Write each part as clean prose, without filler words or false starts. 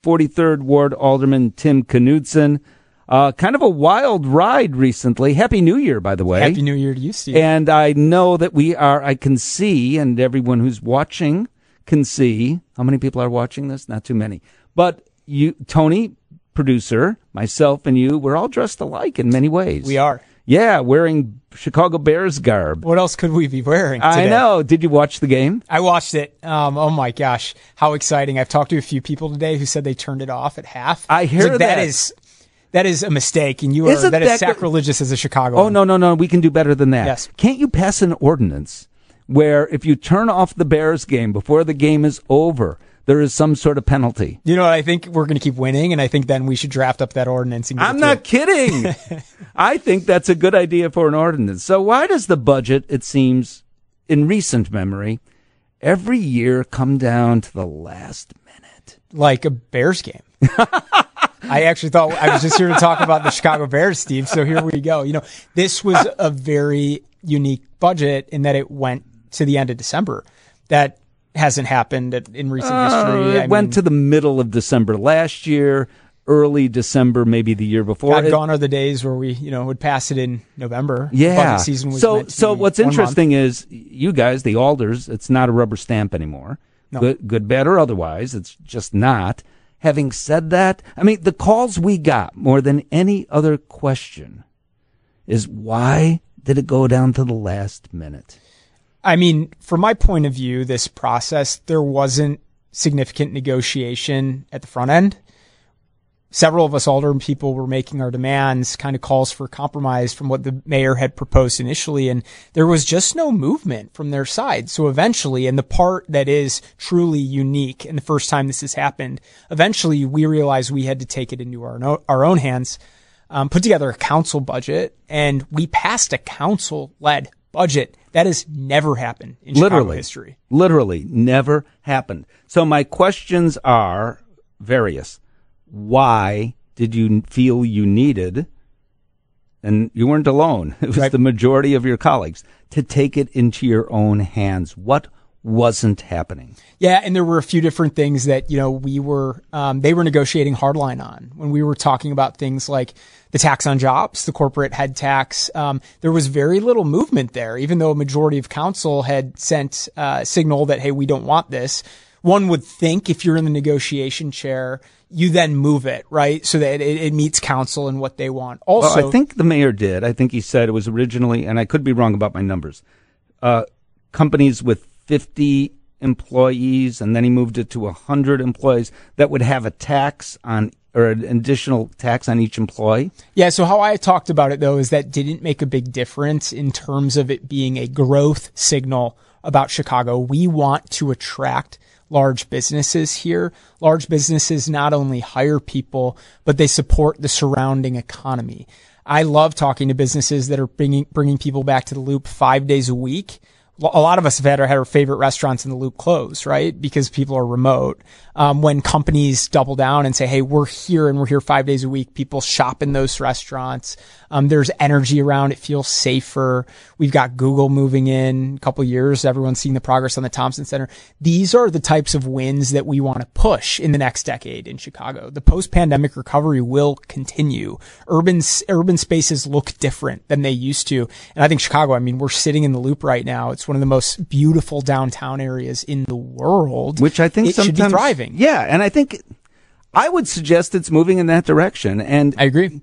43rd Ward Alderman Tim Knudsen. Kind of a wild ride recently. Happy New Year, by the way. Happy New Year to you, Steve. And I know that I can see, and everyone who's watching can see. How many people are watching this? Not too many. But you, Tony, producer, myself, and you, we're all dressed alike in many ways. We are. Yeah, wearing Chicago Bears garb. What else could we be wearing today? I know. Did you watch the game? I watched it. Oh, my gosh. How exciting. I've talked to a few people today who said they turned it off at half. I hear that. That is a mistake, and that is sacrilegious as a Chicagoan. Oh, no. We can do better than that. Yes. Can't you pass an ordinance where if you turn off the Bears game before the game is over, there is some sort of penalty? You know what? I think we're going to keep winning, and I think then we should draft up that ordinance. And I'm not kidding. I think that's a good idea for an ordinance. So why does the budget, it seems, in recent memory, every year come down to the last minute? Like a Bears game. I actually thought I was just here to talk about the Chicago Bears, Steve. So here we go. This was a very unique budget in that it went to the end of December. That hasn't happened in recent history. It went to the middle of December last year, early December, maybe the year before. Gone are the days where we, would pass it in November. Yeah. Budget season was so what's interesting is you guys, the Alders, it's not a rubber stamp anymore. No. Good, bad, or otherwise. It's just not. Having said that, I mean, the calls we got more than any other question is why did it go down to the last minute? I mean, from my point of view, this process, there wasn't significant negotiation at the front end. Several of us alderman people were making our demands, kind of calls for compromise from what the mayor had proposed initially, and there was just no movement from their side. So eventually, and the part that is truly unique, and the first time this has happened, eventually we realized we had to take it into our own hands, put together a council budget, and we passed a council-led budget. That has never happened in Chicago history. Literally never happened. So my questions are various. Why did you feel you needed, and you weren't alone, it was right. the majority of your colleagues, to take it into your own hands? What wasn't happening? Yeah, and there were a few different things that, they were negotiating hardline on. When we were talking about things like the tax on jobs, the corporate head tax, there was very little movement there, even though a majority of council had sent a signal that, hey, we don't want this. One would think if you're in the negotiation chair, you then move it, right? So that it meets council and what they want. Also, well, I think the mayor did. I think he said it was originally, and I could be wrong about my numbers, companies with 50 employees, and then he moved it to 100 employees that would have a tax on, or an additional tax on each employee. Yeah, so how I talked about it, though, is that didn't make a big difference in terms of it being a growth signal about Chicago. We want to attract large businesses here. Large businesses not only hire people, but they support the surrounding economy. I love talking to businesses that are bringing people back to the Loop 5 days a week. A lot of us have had our favorite restaurants in the Loop close, right? Because people are remote. When companies double down and say, hey, we're here and we're here 5 days a week, people shop in those restaurants. There's energy around. It feels safer. We've got Google moving in a couple of years. Everyone's seeing the progress on the Thompson Center. These are the types of wins that we want to push in the next decade in Chicago. The post-pandemic recovery will continue. Urban spaces look different than they used to. And I think Chicago, we're sitting in the Loop right now. It's one of the most beautiful downtown areas in the world. Which I think it sometimes should be thriving. Yeah, and I think I would suggest it's moving in that direction. And I agree.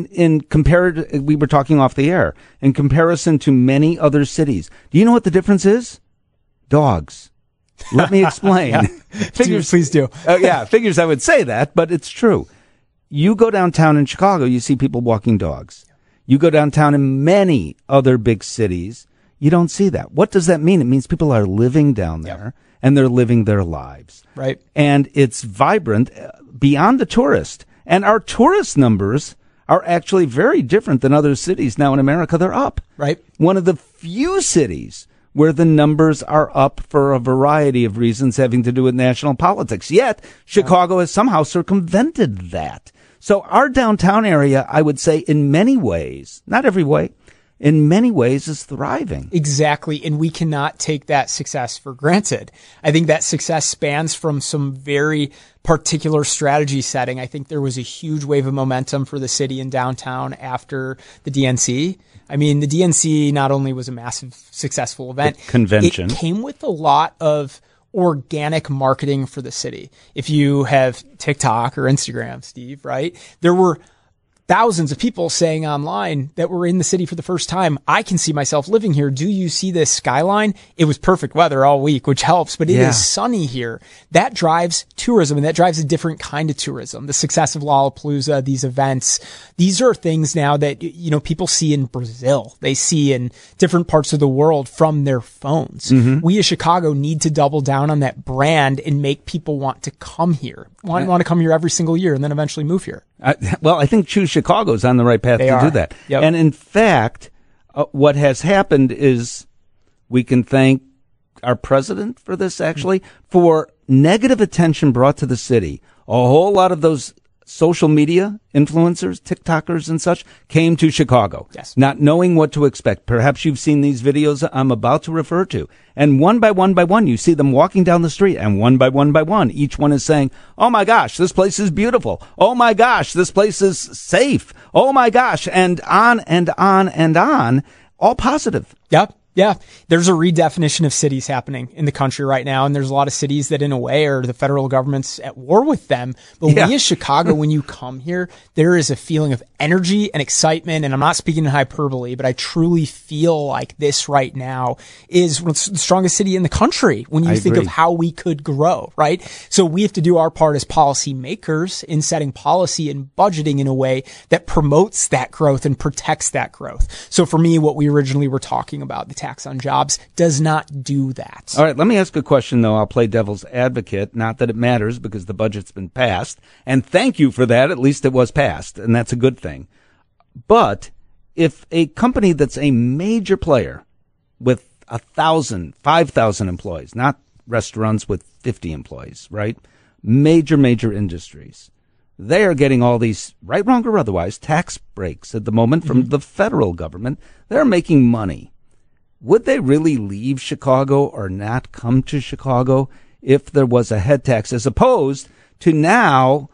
We were talking off the air, in comparison to many other cities. Do you know what the difference is? Dogs. Let me explain. Figures, please do. Figures I would say that, but it's true. You go downtown in Chicago, you see people walking dogs. You go downtown in many other big cities, you don't see that. What does that mean? It means people are living down there and they're living their lives. Right. And it's vibrant beyond the tourist. And our tourist numbers are actually very different than other cities now in America. They're up. Right. One of the few cities where the numbers are up for a variety of reasons having to do with national politics. Yet, Chicago has somehow circumvented that. So our downtown area, I would say in many ways, not every way, in many ways is thriving. Exactly. And we cannot take that success for granted. I think that success spans from some very particular strategy setting. I think there was a huge wave of momentum for the city and downtown after the DNC. I mean, the DNC not only was a massive successful event, convention. It came with a lot of organic marketing for the city. If you have TikTok or Instagram, Steve, right? There were thousands of people saying online that were in the city for the first time, I can see myself living here. Do you see this skyline? It was perfect weather all week, which helps, but it is sunny here. That drives tourism, and that drives a different kind of tourism. The success of Lollapalooza, these events, these are things now that, you know, people see in Brazil. They see in different parts of the world from their phones. Mm-hmm. We as Chicago need to double down on that brand and make people want to come here, want to come here every single year and then eventually move here. Well, I think Choose Chicago is on the right path to do that. Yep. And in fact, what has happened is we can thank our president for this, actually, for negative attention brought to the city. A whole lot of those social media influencers, TikTokers and such, came to Chicago, not knowing what to expect. Perhaps you've seen these videos I'm about to refer to. And one by one, you see them walking down the street, and one by one, each one is saying, oh my gosh, this place is beautiful. Oh my gosh, this place is safe. Oh my gosh, and on and on and on, all positive. Yep. Yeah, there's a redefinition of cities happening in the country right now. And there's a lot of cities that in a way are the federal government's at war with them. But we as Chicago, when you come here, there is a feeling of energy and excitement. And I'm not speaking in hyperbole, but I truly feel like this right now is the strongest city in the country when you think of how we could grow, right? So we have to do our part as policy makers in setting policy and budgeting in a way that promotes that growth and protects that growth. So for me, what we originally were talking about, the tax on jobs, does not do that. All right, let me ask a question, though. I'll play devil's advocate. Not that it matters because the budget's been passed. And thank you for that. At least it was passed, and that's a good thing. But if a company that's a major player with 1,000, 5,000 employees, not restaurants with 50 employees, right? Major industries. They are getting all these, right, wrong, or otherwise, tax breaks at the moment from the federal government. They're making money. Would they really leave Chicago or not come to Chicago if there was a head tax, as opposed to now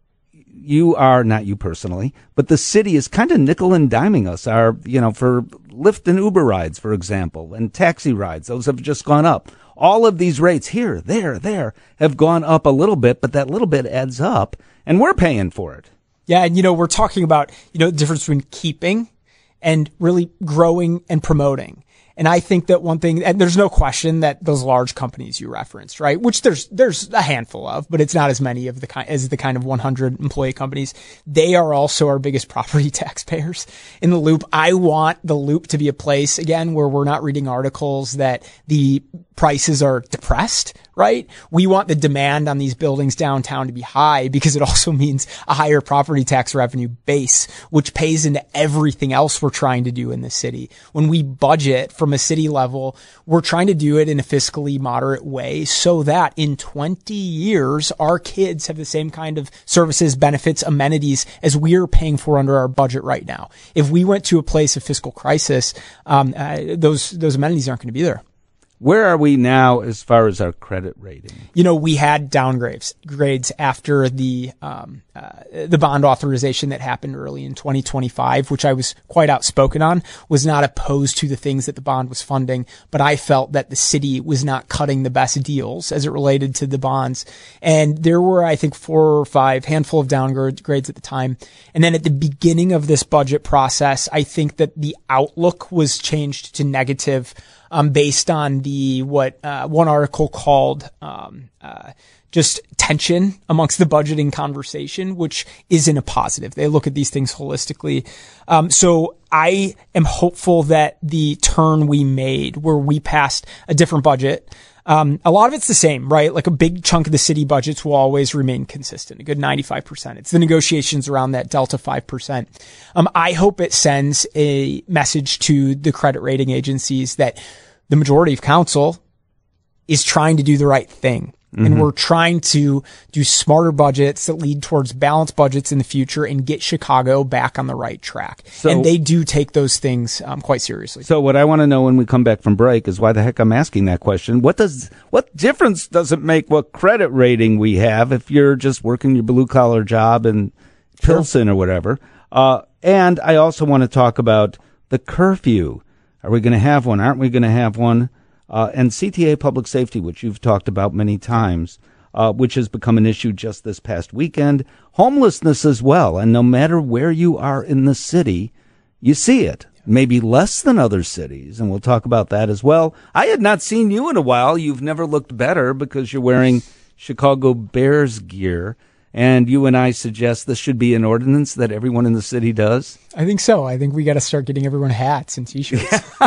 you are, not you personally, but the city is kind of nickel and diming us, for Lyft and Uber rides, for example, and taxi rides. Those have just gone up. All of these rates here, there have gone up a little bit, but that little bit adds up, and we're paying for it. Yeah, and we're talking about, the difference between keeping and really growing and promoting. And I think that one thing, and there's no question that those large companies you referenced, right? Which there's a handful of, but it's not as many of the kind of 100 employee companies. They are also our biggest property taxpayers in the Loop. I want the Loop to be a place, again, where we're not reading articles that the prices are depressed, right? We want the demand on these buildings downtown to be high because it also means a higher property tax revenue base, which pays into everything else we're trying to do in the city. When we budget from a city level, we're trying to do it in a fiscally moderate way so that in 20 years, our kids have the same kind of services, benefits, amenities as we're paying for under our budget right now. If we went to a place of fiscal crisis, those amenities aren't going to be there. Where are we now as far as our credit rating? We had downgrades after the bond authorization that happened early in 2025, which I was quite outspoken on, was not opposed to the things that the bond was funding, but I felt that the city was not cutting the best deals as it related to the bonds. And there were, I think, 4 or 5 handful of downgrades at the time. And then at the beginning of this budget process, I think that the outlook was changed to negative, based on what one article called just tension amongst the budgeting conversation, which isn't a positive. They look at these things holistically. So I am hopeful that the turn we made, where we passed a different budget, a lot of it's the same, right? Like a big chunk of the city budgets will always remain consistent, a good 95%. It's the negotiations around that delta 5%. I hope it sends a message to the credit rating agencies that the majority of council is trying to do the right thing. And we're trying to do smarter budgets that lead towards balanced budgets in the future and get Chicago back on the right track. And they do take those things quite seriously. So what I want to know when we come back from break is why the heck I'm asking that question. What difference does it make what credit rating we have if you're just working your blue collar job in Pilsen or whatever? And I also want to talk about the curfew. Are we going to have one? Aren't we going to have one? And CTA Public Safety, which you've talked about many times, which has become an issue just this past weekend. Homelessness as well. And no matter where you are in the city, you see it. Maybe less than other cities. And we'll talk about that as well. I had not seen you in a while. You've never looked better because you're wearing Chicago Bears gear. And you and I suggest this should be an ordinance that everyone in the city does. I think so. I think we got to start getting everyone hats and T-shirts.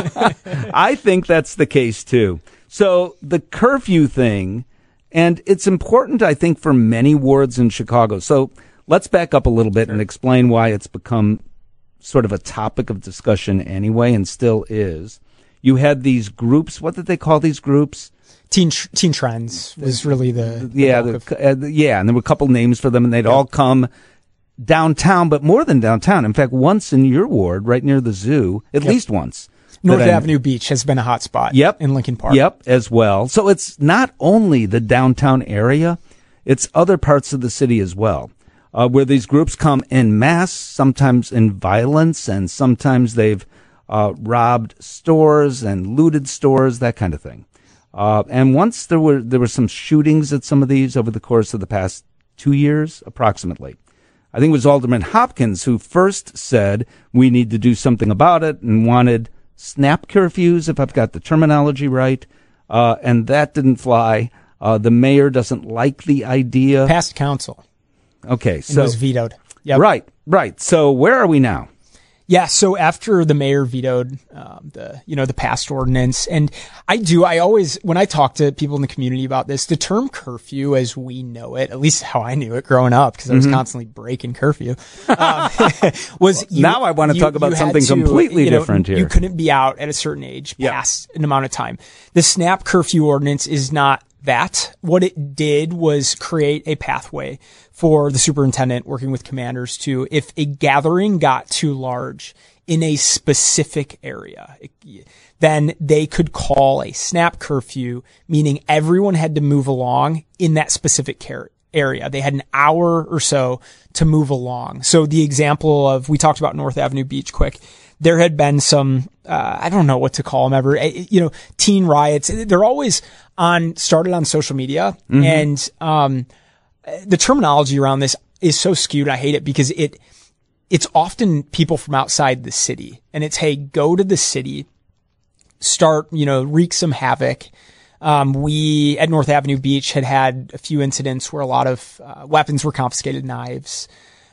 I think that's the case, too. So the curfew thing, and it's important, I think, for many wards in Chicago. So let's back up a little bit and explain why it's become sort of a topic of discussion anyway, and still is. You had these groups. What did they call these groups? Teen Trends was really the and there were a couple names for them, and they'd all come downtown, but more than downtown. In fact, once in your ward, right near the zoo, at least once. North Avenue Beach has been a hot spot in Lincoln Park. Yep, as well. So it's not only the downtown area, it's other parts of the city as well, where these groups come en masse, sometimes in violence, and sometimes they've robbed stores and looted stores, that kind of thing. And once there were some shootings at some of these over the course of the past 2 years, approximately. I think it was Alderman Hopkins who first said we need to do something about it and wanted snap curfews, if I've got the terminology right. And that didn't fly. The mayor doesn't like the idea. Passed council. Okay. So it was vetoed. Yep. Right. So where are we now? Yeah, so after the mayor vetoed the past ordinance, and I always, when I talk to people in the community about this, the term curfew as we know it, at least how I knew it growing up, because I was constantly breaking curfew, was now I want to talk about something completely different here. You couldn't be out at a certain age past an amount of time. The SNAP curfew ordinance is not that. What it did was create a pathway for the superintendent working with commanders to, if a gathering got too large in a specific area, then they could call a snap curfew, meaning everyone had to move along in that specific area. They had an hour or so to move along. So the example of, we talked about North Avenue Beach quick. There had been some, I don't know what to call them ever, teen riots. They're always started on social media. And, the terminology around this is so skewed. I hate it because it's often people from outside the city, and it's, hey, go to the city, start, wreak some havoc. We at North Avenue Beach had a few incidents where a lot of weapons were confiscated, knives.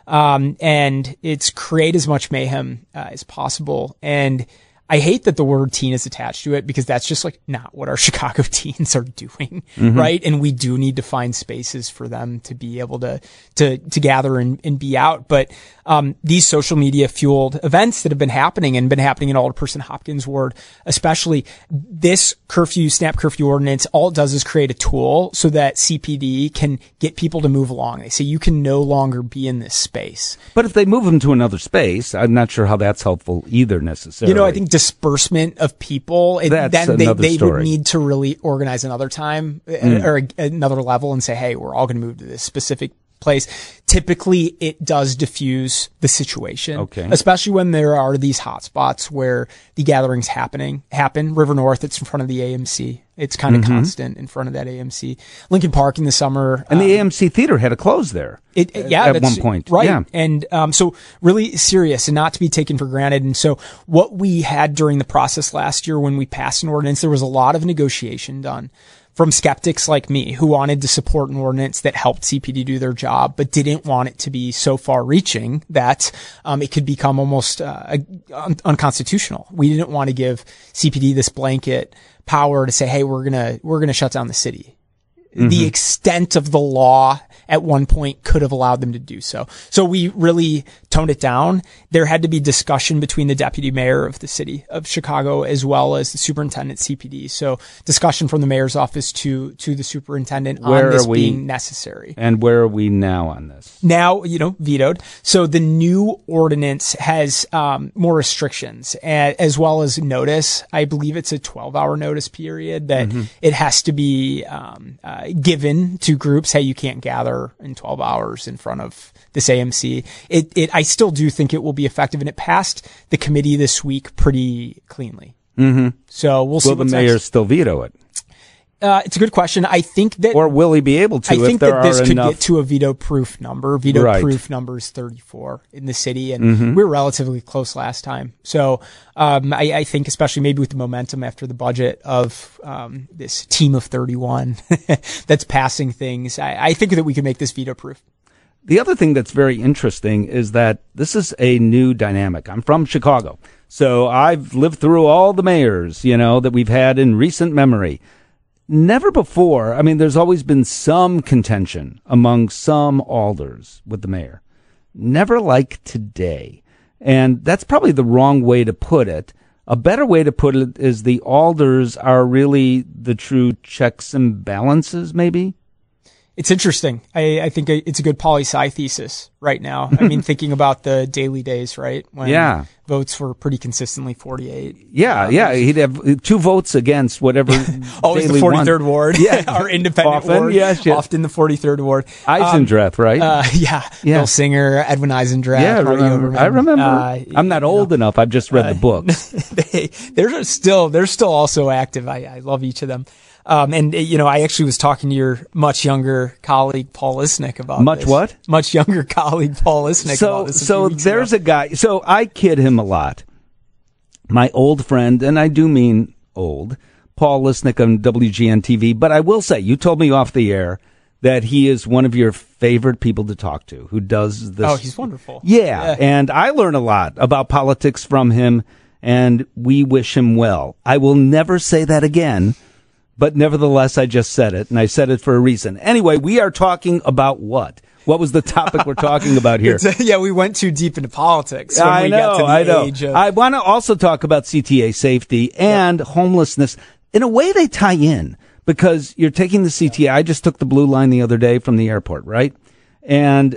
And it's create as much mayhem as possible. And I hate that the word teen is attached to it, because that's just like not what our Chicago teens are doing, right? And we do need to find spaces for them to be able to gather and be out. But these social media fueled events that have been happening in Alderperson Hopkins' ward, especially this snap curfew ordinance, all it does is create a tool so that CPD can get people to move along. They say you can no longer be in this space. But if they move them to another space, I'm not sure how that's helpful either necessarily. I think disbursement of people, then they would need to really organize another time or another level and say, hey, we're all going to move to this specific place. Typically, it does diffuse the situation, especially when there are these hotspots where the gatherings happen. River North, it's in front of the AMC. It's kind of constant in front of that AMC. Lincoln Park in the summer. And the AMC Theater had to close there at one point. Right. Yeah. And so really serious and not to be taken for granted. And so what we had during the process last year when we passed an ordinance, there was a lot of negotiation done from skeptics like me who wanted to support an ordinance that helped CPD do their job, but didn't want it to be so far reaching that it could become almost unconstitutional. We didn't want to give CPD this blanket power to say, hey, we're gonna shut down the city. the extent of the law at one point could have allowed them to do so. So we really toned it down. There had to be discussion between the deputy mayor of the city of Chicago as well as the superintendent CPD. So discussion from the mayor's office to the superintendent on this being necessary. And where are we now on this? Now, vetoed. So the new ordinance has more restrictions as well as notice. I believe it's a 12-hour notice period that it has to be given to groups. Hey, you can't gather in 12 hours in front of this AMC. I still do think it will be effective, and it passed the committee this week pretty cleanly. So we'll see. Will the mayor still veto it? It's a good question. I think that, or will he be able to? I think that this could enough... get to a veto-proof number. Veto-proof number is 34 in the city, and we were relatively close last time. So I think, especially maybe with the momentum after the budget of this team of 31 that's passing things, I think that we can make this veto-proof. The other thing that's very interesting is that this is a new dynamic. I'm from Chicago, so I've lived through all the mayors, that we've had in recent memory. Never before, there's always been some contention among some alders with the mayor. Never like today. And that's probably the wrong way to put it. A better way to put it is the alders are really the true checks and balances, maybe? It's interesting. I think it's a good poli-sci thesis right now. Thinking about the Daily Days, right? When votes were pretty consistently 48. Yeah. He'd have 2 votes against whatever. Always the 43rd ward. Yeah. Our independent ward. Yes. Often the 43rd ward. Eisendrath, right? Bill Singer, Edwin Eisendrath. Yeah, I remember. I'm not old enough. I've just read the books. They're still also active. I love each of them. I actually was talking to your much younger colleague, Paul Lisnick, about this. What? Much younger colleague, Paul Lisnick, about this. So there's a guy. So I kid him a lot. My old friend, and I do mean old, Paul Lisnick on WGN TV. But I will say, you told me off the air that he is one of your favorite people to talk to who does this. Oh, he's wonderful. Yeah. And I learn a lot about politics from him, and we wish him well. I will never say that again. But nevertheless, I just said it, and I said it for a reason. Anyway, we are talking about what? What was the topic we're talking about here? We went too deep into politics. I know. I want to also talk about CTA safety and homelessness. In a way, they tie in because you're taking the CTA. I just took the Blue Line the other day from the airport, right? And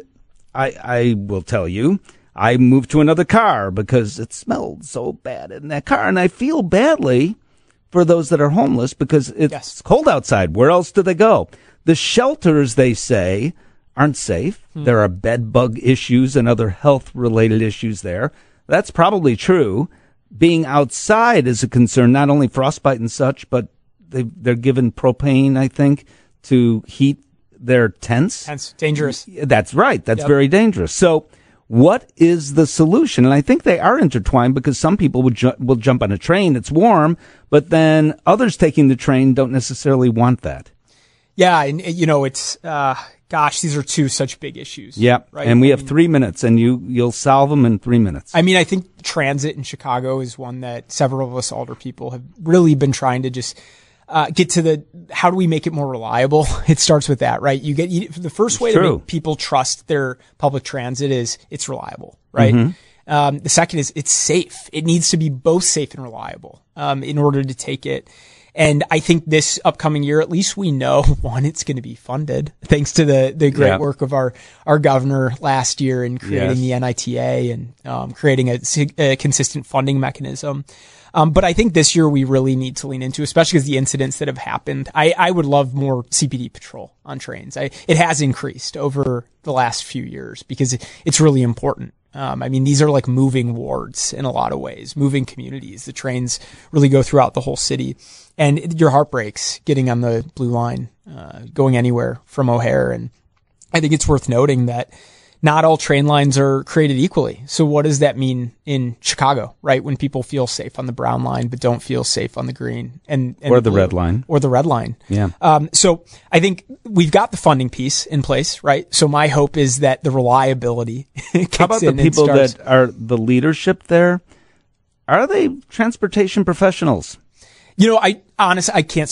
I will tell you, I moved to another car because it smelled so bad in that car, and I feel badly for those that are homeless because it's cold outside. Where else do they go? The shelters, they say, aren't safe. There are bed bug issues and other health-related issues there. That's probably true. Being outside is a concern, not only frostbite and such, but they're given propane, I think, to heat their tents. Tents, dangerous. That's right. That's very dangerous. So what is the solution? And I think they are intertwined because some people will jump on a train. It's warm, but then others taking the train don't necessarily want that. Yeah. And it's, these are 2 such big issues. Yeah. Right. And we have 3 minutes and you'll solve them in 3 minutes. I think transit in Chicago is one that several of us older people have really been trying to just get to how do we make it more reliable? It starts with that, right? The first way to make people trust their public transit is it's reliable, right? The second is it's safe. It needs to be both safe and reliable, in order to take it. And I think this upcoming year, at least we know, one, it's going to be funded thanks to the great work of our governor last year in creating the NITA and, creating a consistent funding mechanism. But I think this year we really need to lean into, especially because the incidents that have happened. I would love more CPD patrol on trains. It has increased over the last few years because it's really important. These are like moving wards in a lot of ways, moving communities. The trains really go throughout the whole city, and your heart breaks getting on the Blue Line, going anywhere from O'Hare. And I think it's worth noting that not all train lines are created equally. So what does that mean in Chicago, right? When people feel safe on the brown line, but don't feel safe on the green and or the red line. Or the red line. Yeah. So I think we've got the funding piece in place, right? So my hope is that the reliability kicks in. How about the people that are the leadership there? Are they transportation professionals? I honestly, I can't speak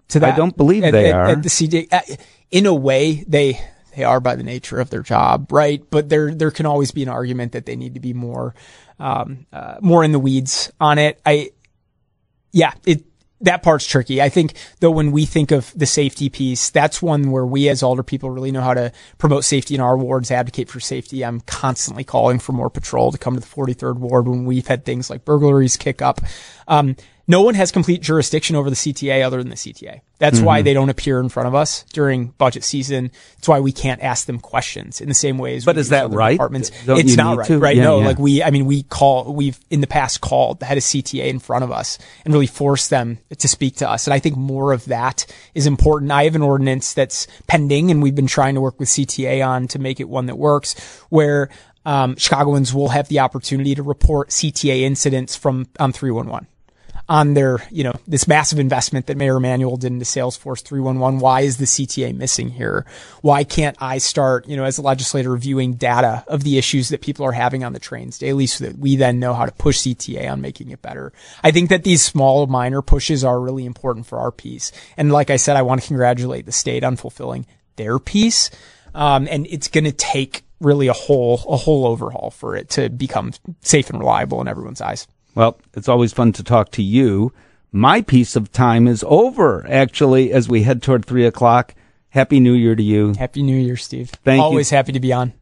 to that. I don't believe they are. At the CTA. In a way, they are by the nature of their job, right? But there can always be an argument that they need to be more in the weeds on it. That part's tricky. I think, though, when we think of the safety piece, that's one where we as alder people really know how to promote safety in our wards, advocate for safety. I'm constantly calling for more patrol to come to the 43rd Ward when we've had things like burglaries kick up. No one has complete jurisdiction over the CTA other than the CTA. That's why they don't appear in front of us during budget season. It's why we can't ask them questions in the same way as But is that right? It's not right, right? Yeah, no, yeah. we've in the past called the head of CTA in front of us and really forced them to speak to us. And I think more of that is important. I have an ordinance that's pending, and we've been trying to work with CTA on to make it one that works, where Chicagoans will have the opportunity to report CTA incidents on 311. On their, this massive investment that Mayor Emanuel did into Salesforce 311. Why is the CTA missing here? Why can't I start, as a legislator, reviewing data of the issues that people are having on the trains daily so that we then know how to push CTA on making it better? I think that these small, minor pushes are really important for our piece. And like I said, I want to congratulate the state on fulfilling their piece. And it's going to take really a whole overhaul for it to become safe and reliable in everyone's eyes. Well, it's always fun to talk to you. My piece of time is over, actually, as we head toward 3 o'clock. Happy New Year to you. Happy New Year, Steve. Thank you. Always happy to be on.